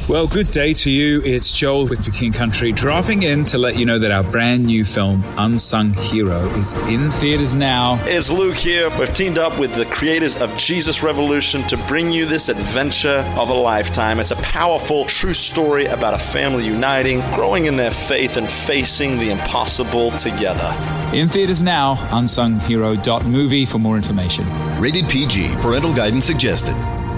Well, good day to you. It's Joel with The King Country, dropping in to let you know that our brand new film, Unsung Hero, is in theaters now. It's Luke here. We've teamed up with the creators of Jesus Revolution to bring you this adventure of a lifetime. It's a powerful, true story about a family uniting, growing in their faith, and facing the impossible together. In theaters now, unsunghero.movie for more information. Rated PG. Parental guidance suggested.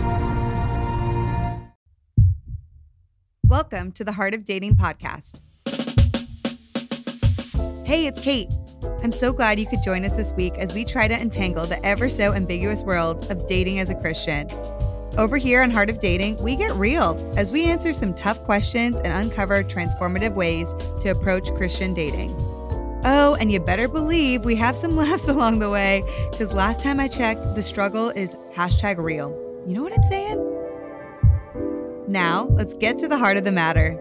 Welcome to the Heart of Dating podcast. Hey, it's Kate. I'm so glad you could join us this week as we try to untangle the ever so ambiguous world of dating as a Christian. Over here on Heart of Dating, we get real as we answer some tough questions and uncover transformative ways to approach Christian dating. Oh, and you better believe we have some laughs along the way, because last time I checked, the struggle is #real. You know what I'm saying? Now, let's get to the heart of the matter.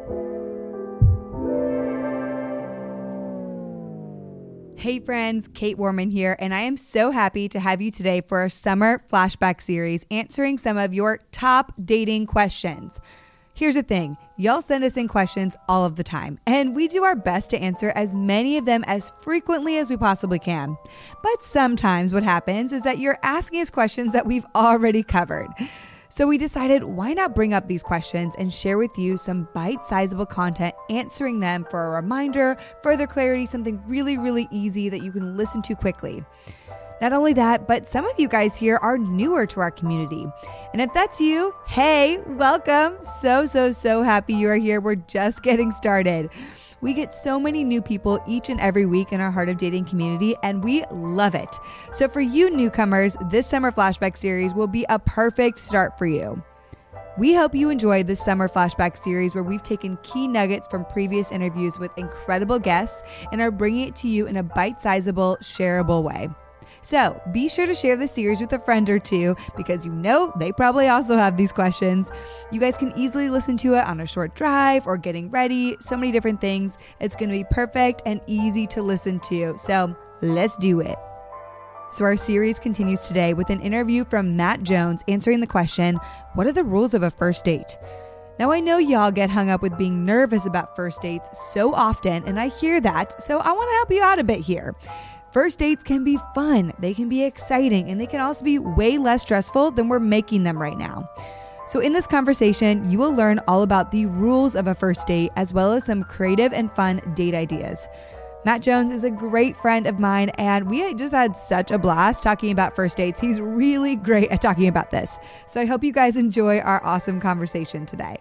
Hey friends, Kate Warman here, and I am so happy to have you today for our summer flashback series answering some of your top dating questions. Here's the thing, y'all send us in questions all of the time, and we do our best to answer as many of them as frequently as we possibly can. But sometimes what happens is that you're asking us questions that we've already covered. So we decided, why not bring up these questions and share with you some bite-sizable content answering them for a reminder, further clarity, something really, really easy that you can listen to quickly. Not only that, but some of you guys here are newer to our community. And if that's you, hey, welcome. So happy you are here. We're just getting started. We get so many new people each and every week in our Heart of Dating community, and we love it. So for you newcomers, this summer flashback series will be a perfect start for you. We hope you enjoy this summer flashback series where we've taken key nuggets from previous interviews with incredible guests and are bringing it to you in a bite-sizable, shareable way. So be sure to share this series with a friend or two, because you know they probably also have these questions. You guys can easily listen to it on a short drive or getting ready, so many different things. It's going to be perfect and easy to listen to. So let's do it. So our series continues today with an interview from Matt Jones answering the question, what are the rules of a first date? Now, I know y'all get hung up with being nervous about first dates so often, and I hear that, so I want to help you out a bit here. First dates can be fun, they can be exciting, and they can also be way less stressful than we're making them right now. So in this conversation, you will learn all about the rules of a first date, as well as some creative and fun date ideas. Matt Jones is a great friend of mine, and we just had such a blast talking about first dates. He's really great at talking about this. So I hope you guys enjoy our awesome conversation today.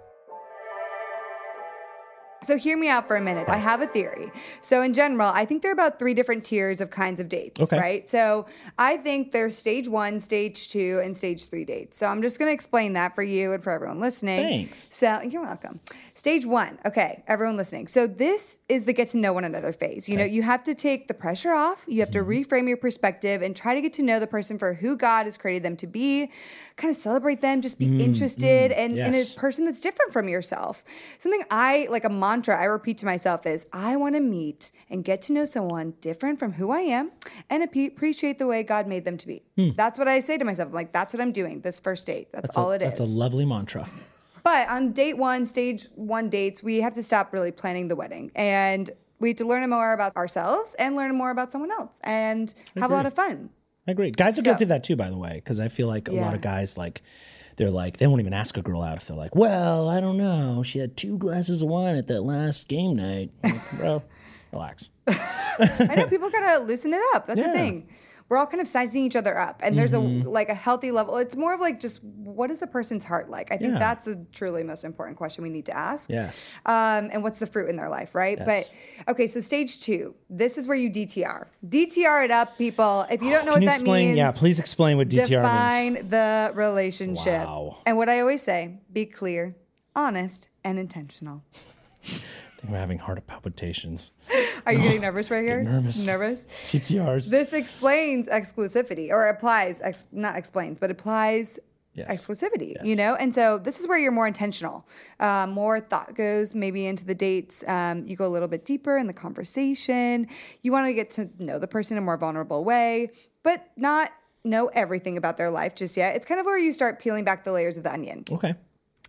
So hear me out for a minute. I have a theory. So in general, I think there are about 3 different tiers of kinds of dates, right? So I think there's stage 1, stage 2, and stage 3 dates. So I'm just going to explain that for you and for everyone listening. Thanks. So you're welcome. Stage 1. Okay, everyone listening. So this is the get to know one another phase. You know, you have to take the pressure off. You have to reframe your perspective and try to get to know the person for who God has created them to be. Kind of celebrate them, just be interested in a person that's different from yourself. Something like a mantra I repeat to myself is, I want to meet and get to know someone different from who I am and appreciate the way God made them to be. That's what I say to myself. I'm like, that's what I'm doing this first date. That's all it is. That's a lovely mantra. But on date 1, stage 1 dates, we have to stop really planning the wedding. And we have to learn more about ourselves and learn more about someone else and have a lot of fun. I agree. Guys are guilty of that too, by the way, because I feel like a lot of guys, they won't even ask a girl out if they're like, well, I don't know. She had 2 glasses of wine at that last game night. Like, bro, relax. I know, people gotta loosen it up. That's the thing. We're all kind of sizing each other up, and there's a healthy level. It's more of like, just what is a person's heart like? I think that's the truly most important question we need to ask. Yes. And what's the fruit in their life, right? Yes. But okay, so stage 2, this is where you DTR. DTR it up, people. If you don't know what that means, please explain what DTR means. Define the relationship. Wow. And what I always say, be clear, honest, and intentional. We're having heart palpitations. Are you getting nervous right here? Nervous. TTRs. This explains exclusivity, or applies, not explains, but applies exclusivity, you know? And so this is where you're more intentional. More thought goes maybe into the dates. You go a little bit deeper in the conversation. You want to get to know the person in a more vulnerable way, but not know everything about their life just yet. It's kind of where you start peeling back the layers of the onion. Okay.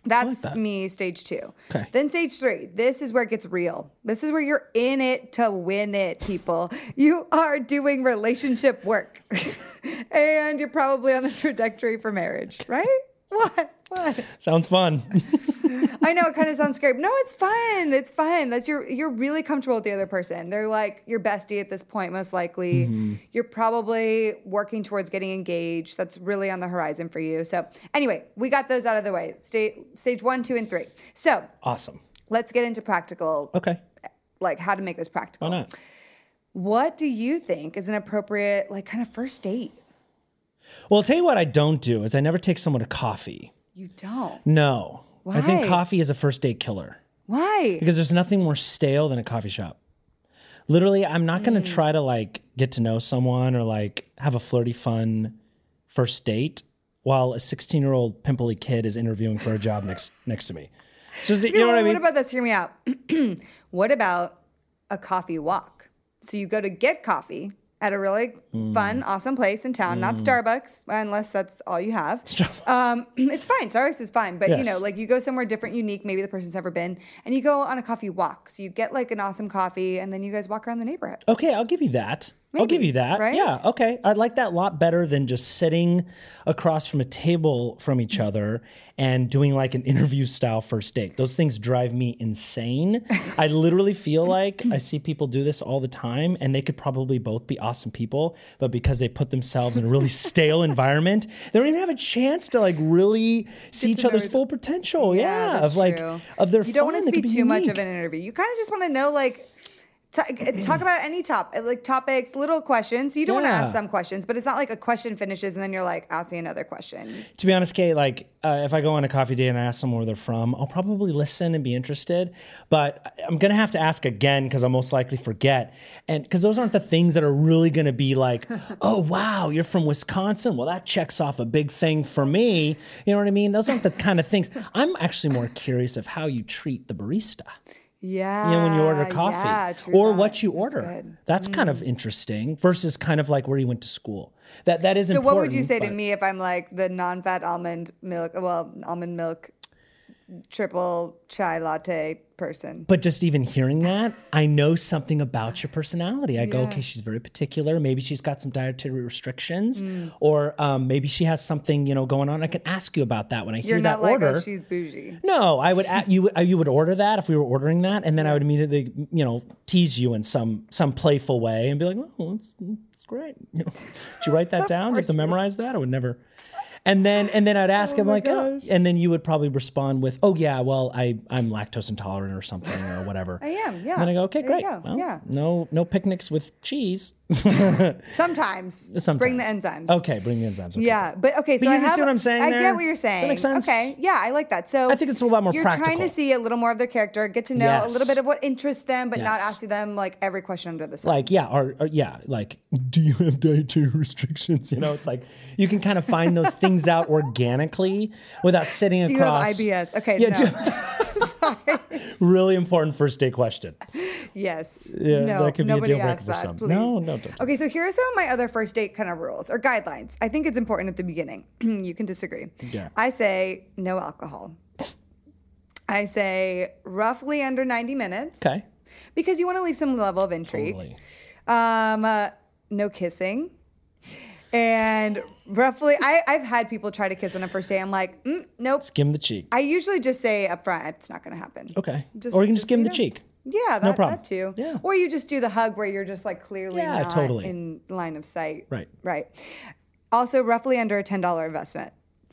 That's that. me, stage 2. Okay. Then stage 3, this is where it gets real. This is where you're in it to win it, people. You are doing relationship work. And you're probably on the trajectory for marriage, right? What? Sounds fun. I know it kind of sounds scary. No, it's fun. It's fun. That's you're really comfortable with the other person. They're like your bestie at this point, most likely. Mm-hmm. You're probably working towards getting engaged. That's really on the horizon for you. So anyway, we got those out of the way. Stage 1, 2, and 3. So Awesome. let's get into practical. Okay. Like how to make this practical. Why not? What do you think is an appropriate like kind of first date? Well, I'll tell you what I don't do is I never take someone to coffee. You don't. No. Why? I think coffee is a first date killer. Why? Because there's nothing more stale than a coffee shop. Literally, I'm not going to try to like get to know someone or like have a flirty, fun first date while a 16-year-old pimply kid is interviewing for a job next to me. So, you know what I mean? What about this? Hear me out. What about a coffee walk? So you go to get coffee at a really fun, awesome place in town, not Starbucks, unless that's all you have. It's fine. Starbucks is fine. But, you know, like you go somewhere different, unique, maybe the person's never been, and you go on a coffee walk. So you get like an awesome coffee, and then you guys walk around the neighborhood. Okay, I'll give you that. I'll give you that. right? Yeah, okay. I'd like that a lot better than just sitting across from a table from each other and doing like an interview style first date. Those things drive me insane. I literally feel like I see people do this all the time and they could probably both be awesome people, but because they put themselves in a really stale environment, they don't even have a chance to like really see each other's full potential. Yeah, that's of like true. of their You don't want fun. it to It be could too much of unique. an interview. You kind of just want to know like talk about any topics, little questions. You don't want to ask some questions, but it's not like a question finishes and then you're like asking another question. To be honest, Kate, like if I go on a coffee date and I ask someone where they're from, I'll probably listen and be interested, but I'm going to have to ask again because I'll most likely forget. And because those aren't the things that are really going to be like, oh, wow, you're from Wisconsin. Well, that checks off a big thing for me. You know what I mean? Those aren't the kind of things. I'm actually more curious of how you treat the barista. Yeah. You know, when you order coffee true or that. what you That's order. good. That's kind of interesting versus kind of like where you went to school. That is So important. what would you say to but- me if I'm like the non-fat almond milk triple chai latte person? But just even hearing that, I know something about your personality. I go, okay, she's very particular. Maybe she's got some dietary restrictions, or maybe she has something, you know, going on. I can ask you about that when I hear You're that not like, order. oh, she's bougie. No, I would. You would order that if we were ordering that, and then I would immediately, you know, tease you in some playful way and be like, "Oh, it's great." You know, did you write that down? Did you have to memorize that? I would never. And then I'd ask him like, oh, and then you would probably respond with, oh yeah, well I'm lactose intolerant or something or whatever. I am, yeah. And then I go, okay, There great. you go, Well, yeah. No picnics with cheese. Sometimes. Sometimes. Bring the enzymes. Okay, bring the enzymes. Okay. Yeah, but okay, so you I see have. what I'm saying I there? get what you're Does that saying. make sense? Okay, yeah, I like that. So I think it's a lot more you're trying practical. to see a little more of their character, get to know a Yes. little bit of what interests them, but not Yes. asking them like every question under the sun. Like, yeah, or yeah, like, do you have dietary restrictions? You know, it's like you can kind of find those things out organically without sitting Do you have across. IBS? Okay, Yeah, no. I'm sorry. Really important first date question. Yes. Yeah, no, that could be a nobody deal breaker asked for that, some. please. No, don't. Okay, so here are some of my other first date kind of rules or guidelines. I think it's important at the beginning. You can disagree. Yeah. I say no alcohol. I say roughly under 90 minutes. Okay. Because you want to leave some level of intrigue. Totally. No kissing. And roughly, I've had people try to kiss on a first date. I'm like, nope. Skim the cheek. I usually just say up front, it's not going to happen. Okay. Or you can just skim you the know. cheek. Yeah, No problem. that too. Yeah. Or you just do the hug where you're just like clearly Yeah, not totally. in line of sight. Right. Right. Also, roughly under a $10 investment.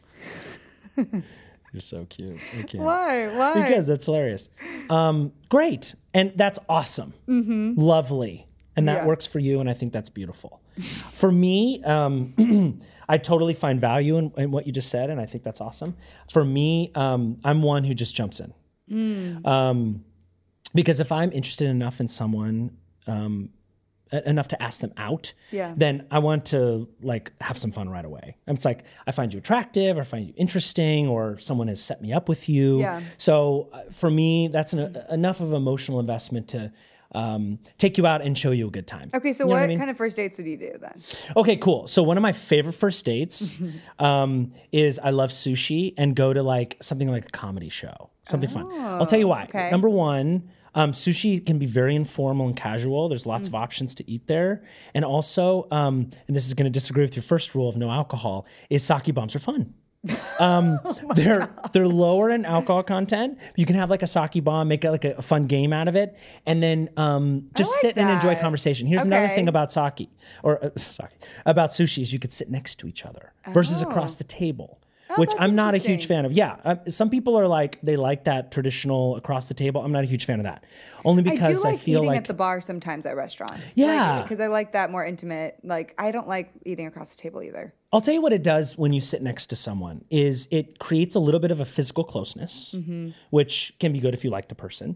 You're so cute. Okay. Why? Because that's hilarious. Great. And that's awesome. Mm-hmm. Lovely. And that Yeah. works for you. And I think that's beautiful. For me, I totally find value in what you just said. And I think that's awesome. For me, I'm one who just jumps in. Because if I'm interested enough in someone, enough to ask them out, Yeah. then I want to like have some fun right away. And it's like I find you attractive, or I find you interesting, or someone has set me up with you. Yeah. So for me, that's enough of emotional investment to take you out and show you a good time. Okay, so You know what I mean? kind of first dates would you do then? Okay, cool. So one of my favorite first dates is I love sushi and go to like something like a comedy show, something fun. I'll tell you why. okay. Number one, sushi can be very informal and casual. There's lots of options to eat there. And also, and this is going to disagree with your first rule of no alcohol, is sake bombs are fun. They're lower in alcohol content. You can have like a sake bomb, make it like a fun game out of it, and then just like sit and enjoy that. conversation. Here's another Okay. thing about sake about sushi is you could sit next to each other versus across the table. Which that's I'm not a huge interesting. fan of. Yeah, some people are like they like that traditional across the table. I'm not a huge fan of that, only I because do like feel eating like at the bar sometimes at restaurants. Yeah. Because I like that more intimate. Like, I don't like eating across the table either. I'll tell you what it does when you sit next to someone is it creates a little bit of a physical closeness, which can be good if you like the person.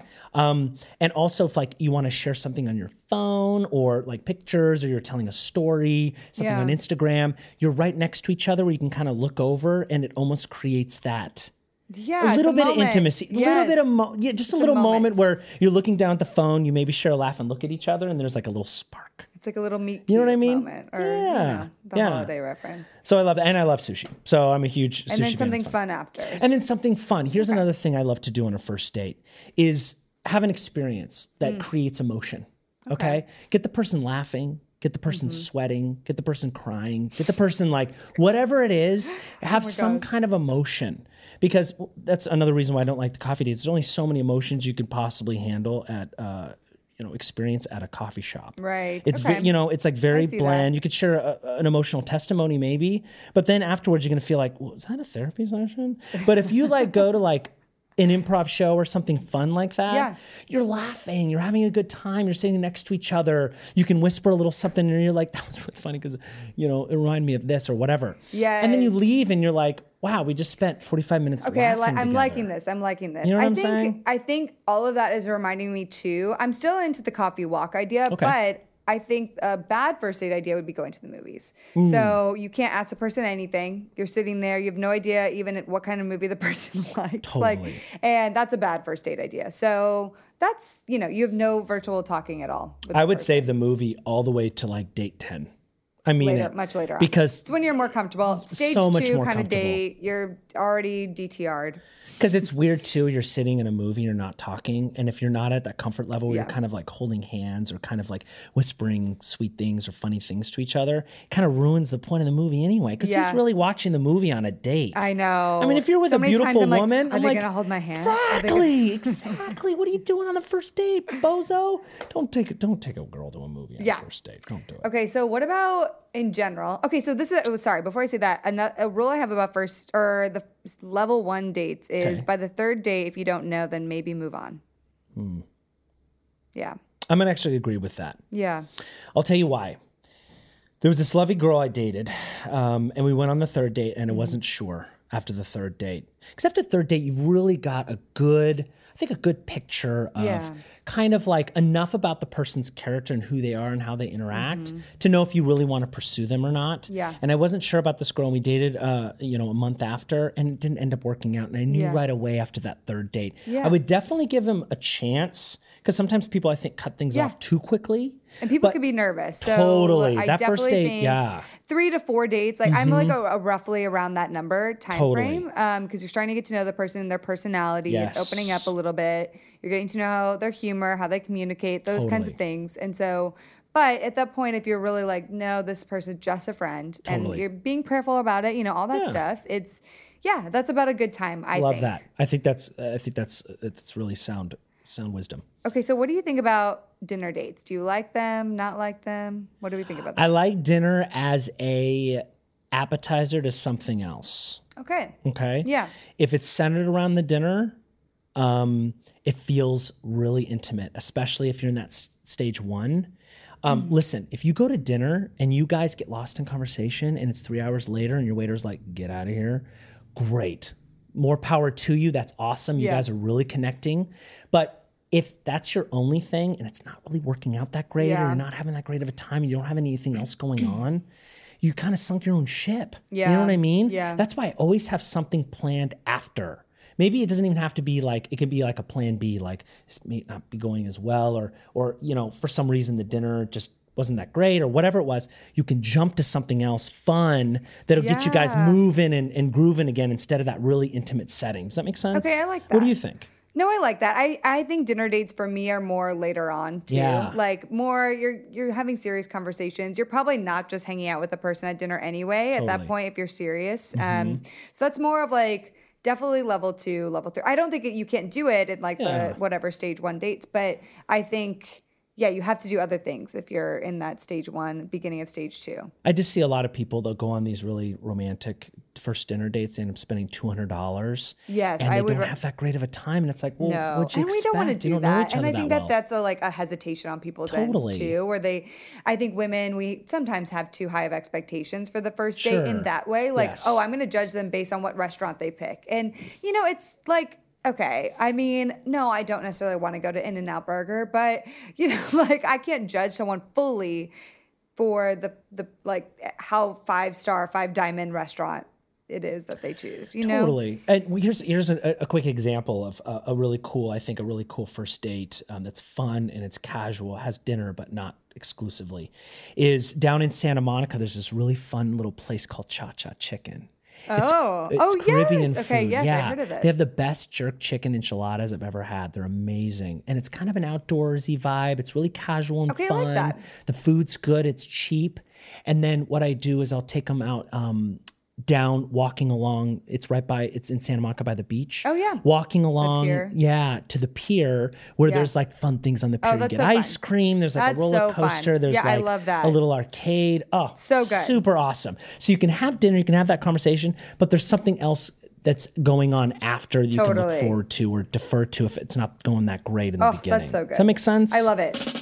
And also if like you want to share something on your phone or like pictures or you're telling a story, something Yeah. on Instagram, you're right next to each other where you can kind of look over and it almost creates that Yeah, a little it's bit moment. of intimacy, a little bit of just a little moment where you're looking down at the phone, you maybe share a laugh and look at each other and there's like a little spark. It's like a little meet You know what I cute mean? moment, or Yeah. the Yeah. holiday reference. So I love that. And I love sushi. So I'm a huge sushi And then fan. something It's fun after. And then something fun. Here's another thing I love to do on a first date is have an experience that creates emotion. Okay? Get the person laughing, get the person sweating, get the person crying, get the person like whatever it is, have some kind of emotion. Because that's another reason why I don't like the coffee dates. There's only so many emotions you could possibly handle at experience at a coffee shop. Right. It's Okay. it's like very I see bland. that. You could share an emotional testimony maybe, but then afterwards you're going to feel like, well, is that a therapy session? But if you like go to like an improv show or something fun like that, Yeah. you're laughing, you're having a good time, you're sitting next to each other, you can whisper a little something and you're like, that was really funny because, it reminded me of this or whatever. And then you Yes. leave and you're like, wow, we just spent 45 minutes Okay, laughing I'm together. liking this. I'm liking this. You know what I I'm think saying? I think all of that is reminding me too. I'm still into the coffee walk idea, Okay. but I think a bad first date idea would be going to the movies. Hmm. So you can't ask the person anything. You're sitting there. You have no idea even what kind of movie the person likes. Totally. And that's a bad first date idea. So that's, you have no virtual talking at all. with I the would person. save the movie all the way to like date 10. I mean later, it. much later on. Because It's when you're more comfortable. Stage so much 2 more kind of comfortable. date, you're already DTR'd. Because it's weird too. You're sitting in a movie, you're not talking, and if you're not at that comfort level, where Yeah. you're kind of like holding hands or kind of like whispering sweet things or funny things to each other. It kind of ruins the point of the movie anyway. Because Yeah. who's really watching the movie on a date? I know. I mean, if you're with So a many times beautiful I'm like, woman, are I'm they like, gonna hold my hand? Are they gonna- exactly. What are you doing on the first date, bozo? Don't take a girl to a movie on Yeah. the first date. Don't do it. Okay, so what about in general? Okay, so this is sorry. Before I say that, a rule I have about first or the level 1 dates is Okay. by the third date, if you don't know, then maybe move on. Yeah, I'm gonna actually agree with that. yeah. I'll tell you why. There was this lovely girl I dated, and we went on the third date, and I wasn't sure after the third date. Because after the third date, you've really got a good picture of Yeah. kind of like enough about the person's character and who they are and how they interact to know if you really want to pursue them or not. Yeah. And I wasn't sure about this girl, and we dated, a month after, and it didn't end up working out. And I knew Yeah. right away after that third date, Yeah. I would definitely give him a chance. Because sometimes people, I think, cut things Yeah. off too quickly. And people But could be nervous. So totally. I That first definitely date, think yeah. 3 to 4 dates. Like I'm like a roughly around that number time Totally. frame. Because you're starting to get to know the person, their personality. Yes. It's opening up a little bit. You're getting to know their humor, how they communicate, those kinds of Totally. things. And so, but at that point, if you're really like, no, this person's just a friend, and Totally. you're being prayerful about it, all that Yeah. stuff. That's about a good time. I Love think. that. I think that's really sound wisdom. Okay, so what do you think about dinner dates? Do you like them? Not like them? What do we think about that? I like dinner as a appetizer to something else. Okay. Okay. Yeah. If it's centered around the dinner, it feels really intimate, especially if you're in that stage 1. Listen, if you go to dinner and you guys get lost in conversation and it's 3 hours later and your waiter's like, get out of here, great. More power to you. That's awesome. You Yeah. guys are really connecting. But if that's your only thing and it's not really working out that great or Yeah. you're not having that great of a time and you don't have anything else going on, you kind of sunk your own ship. You know Yeah. what I mean? Yeah. That's why I always have something planned after. maybe it doesn't even have to be like, it can be like a plan B, like this may not be going as well, or for some reason the dinner just wasn't that great or whatever it was. You can jump to something else fun that'll get you guys moving and grooving again instead of that really intimate setting. Does that make sense? Okay, I like that. What do you think? No, I like that. I think dinner dates for me are more later on too. Yeah. Like more you're having serious conversations. You're probably not just hanging out with the person at dinner anyway at that point if you're serious. So that's more of like definitely level 2, level 3. I don't think you can't do it in like the whatever stage 1 dates, but I think you have to do other things if you're in that stage 1, beginning of stage 2. I just see a lot of people that go on these really romantic first dinner dates and end up spending $200. Yes, and they don't have that great of a time. And it's like, well, what'd you expect? We don't want to do that. And I think that's a hesitation on people's ends too, where I think women, we sometimes have too high of expectations for the first date in that way. Like, I'm going to judge them based on what restaurant they pick. And, it's like, okay, I mean, no, I don't necessarily want to go to In-N-Out Burger, but, like I can't judge someone fully for the like how 5-star, 5-diamond restaurant it is that they choose, Totally. And here's a quick example of a really cool first date that's fun and it's casual, has dinner but not exclusively, is down in Santa Monica. There's this really fun little place called Cha Cha Chicken. It's Caribbean yes. Okay, food. yes, yeah. I heard of this. They have the best jerk chicken enchiladas I've ever had. They're amazing. And it's kind of an outdoorsy vibe. It's really casual and fun. I like that. The food's good. It's cheap. And then what I do is I'll take them out down, walking along. It's in Santa Monica by the beach. Oh, yeah. Walking along, to the pier where there's like fun things on the pier. You get ice cream. There's like a roller coaster. There's like I love that. a little arcade. Oh, so good. Super awesome. So you can have dinner, you can have that conversation, but there's something else that's going on after you can look forward to or defer to if it's not going that great in the beginning. That's so good. Does that make sense? I love it.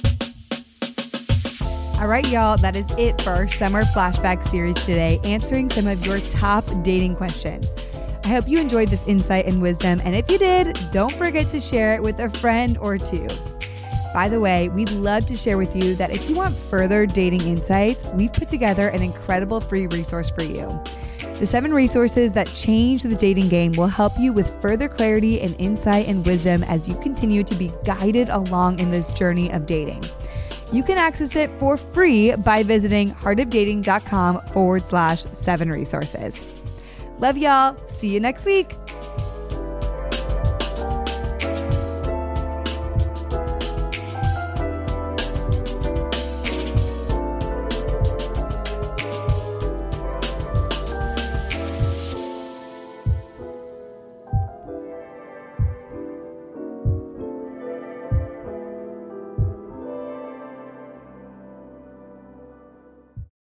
All right, y'all, that is it for our summer flashback series today, answering some of your top dating questions. I hope you enjoyed this insight and wisdom, and if you did, don't forget to share it with a friend or two. By the way, we'd love to share with you that if you want further dating insights, we've put together an incredible free resource for you. The 7 resources that change the dating game will help you with further clarity and insight and wisdom as you continue to be guided along in this journey of dating. You can access it for free by visiting heartofdating.com/7 resources. Love y'all. See you next week.